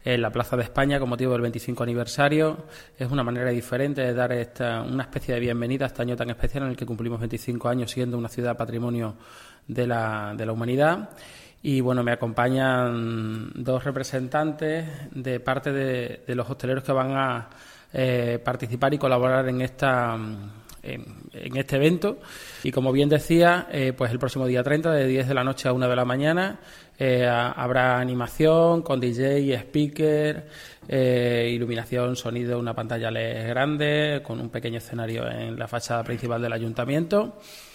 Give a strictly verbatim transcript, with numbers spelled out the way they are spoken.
en la Plaza de España con motivo del veinticinco aniversario. Es una manera diferente de dar esta, una especie de bienvenida a este año tan especial en el que cumplimos veinticinco años siendo una ciudad patrimonio de la, de la humanidad. Y bueno, me acompañan dos representantes de parte de, de los hosteleros que van a eh, participar y colaborar en esta en, en este evento. Y como bien decía, eh, pues el próximo día treinta, de diez de la noche a una de la mañana, eh, a, habrá animación con D J, speaker, eh, iluminación, sonido, una pantalla L E D grande con un pequeño escenario en la fachada principal del ayuntamiento.